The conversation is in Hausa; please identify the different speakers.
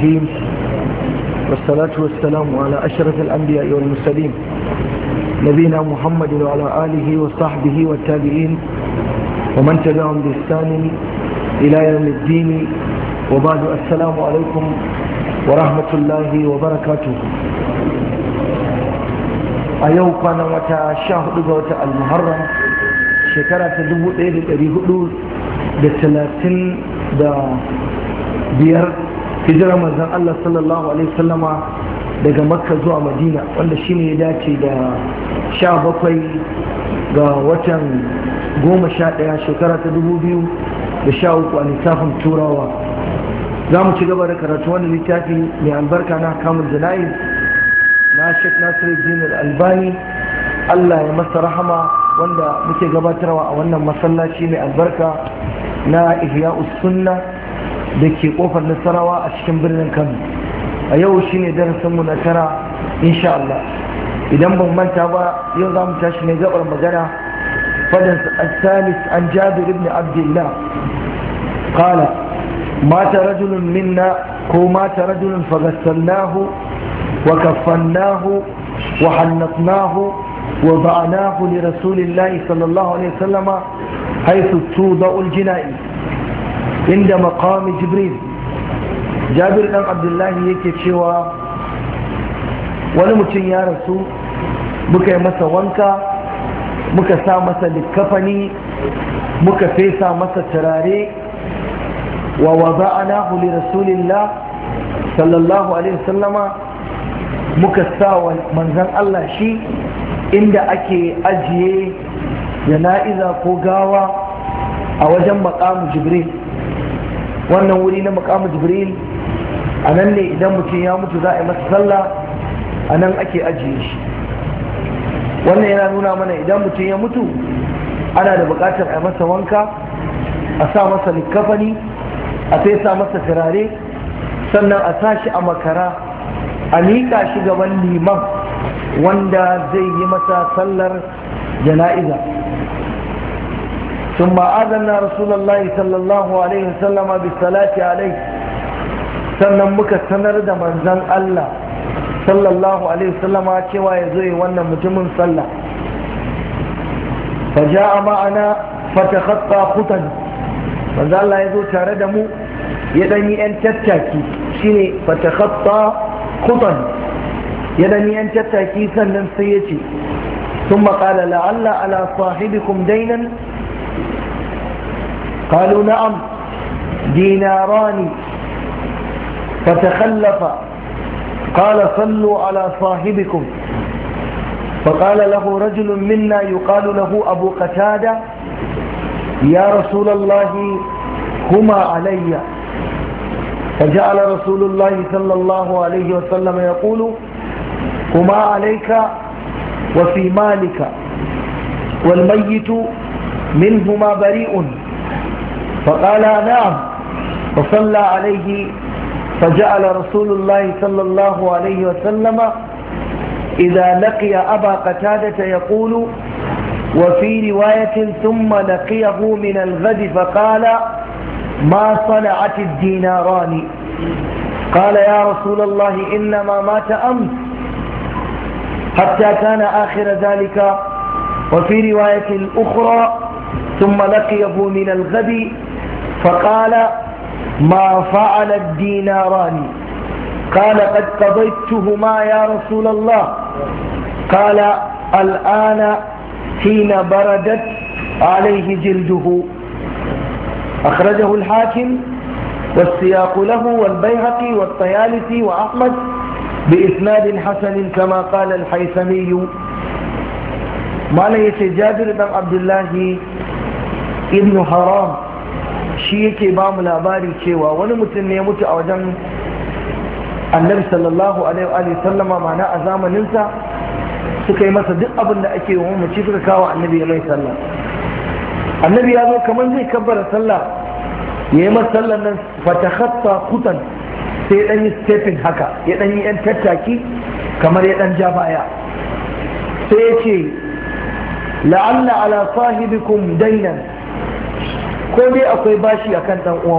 Speaker 1: الرحيم والصلاة والسلام على أشرف الأنبياء والمرسلين نبينا محمد وعلى آله وصحبه والتابعين ومن تبعهم بإحسان إلى يوم الدين وبعد السلام عليكم ورحمة الله وبركاته. أيوة كان متى شهر المحرم شكرا تدبو إلى الرهود بالثلاثين biyar hijirar manzon Allah sallallahu alaihi wasallama daga Makka zuwa Madina, wanda shine ya dace da 17 ga watan 11 shekara ta 2013 a lissafin turawa. Za mu ci gaba da karatu wani littafi mai albarka na Ahkamul Jana'iz na Sheikh Nasiruddin Al-Albani, Allah ya masa rahama, wanda muke gabatarwa a wannan masallaci mai albarka na Ihya'us Sunnah da ke kofar Nasarawa a cikin birnin Kano. A yau shine darasinmu na tara insha Allah. Idan ban manta ba, yau za mu tashi ne gabar magana fadin al-Salis an Jabir ibn Abdullah qala mata rajulun minna ko mata rajulun faghassalnahu wa kaffannahu wa hannatnahu wa da'anahu li rasulillahi sallallahu alaihi wasallama haythu tuda'u al-jina'i inda maqami Jibril. Jabir dan Abdullahi yake cewa wani mutum ya rasu, muka yi masa wanka, muka sa masa likafani, muka fesa masa turare, wa wada'anahu li rasulillah sallallahu alaihi wasallama, muka sa wa manzon Allah shi inda ake ajiye jana'iza ko gawa a wajen maqamu Jibril. Wannan wuri na maqamu Jibril, a nan ne idan mutum ya mutu za a yi masa sallah, a nan ake ajiye shi. Wannan yana nuna mana idan mutum ya mutu ana da buƙatar a yi masa wanka, a sa masa likafani, a fesa masa turare, sannan a sa shi a makara, a miƙa shi gaban liman wanda zai yi masa sallar jana'iza. ثم آذنا رسول الله صلى الله عليه وسلم بالصلاة عليه، sannan muka sanar da manzon Allah sallallahu alaihi wasallama cewa ya zo wannan mutumin sallah. faja'a ma'ana fatakhatta khutan, manzon Allah ya zo tare da mu ya dan yi yan tattaki, shine fatakhatta khutan, ya dan yi yan tattaki, sannan sai ya ce ثم قال لعل على صاحبكم دينا قالوا نعم ديناران فتخلف قال صلوا على صاحبكم. فقال له رجل منا يقال له أبو قتادة يا رسول الله هما علي. فجعل رسول الله صلى الله عليه وسلم يقول هما عليك وفي مالك والميت منهما بريء. فقال نعم، فصلى عليه. فجعل رسول الله صلى الله عليه وسلم إذا لقي أبا قتادة يقول، وفي رواية ثم لقيه من الغد فقال ما صنعت الديناران؟ قال يا رسول الله إنما مات أمس، حتى كان آخر ذلك. وفي رواية أخرى ثم لقيه من الغد فقال ما فعل الديناران؟ قال قد قضيتهما يا رسول الله. قال الآن حين بردت عليه جلده. أخرجه الحاكم والسياق له والبيهقي والطيالسي وأحمد بإسناد حسن كما قال الحيثمي. ما ليس جابر بن عبد الله ابن حرام shi yake ba mu labari cewa wani mutum ne ya mutu a wajen annabi sallallahu alaihi wa sallama, mana a zamaninsa suka yi masa duk abin da ake yi wa mace, suka kawo annabi ya mai sallah. Annabi ya zo kamar zai kabbara sallah, ya yi masa sallah nan fatakhatta khutan, sai ya dan yi stepping haka, ya dan yi yan tattaki kamar ya dan ja baya, sai ya ce la'alla ala sahibikum dainan, ko dai akwai bashi akan dan uwan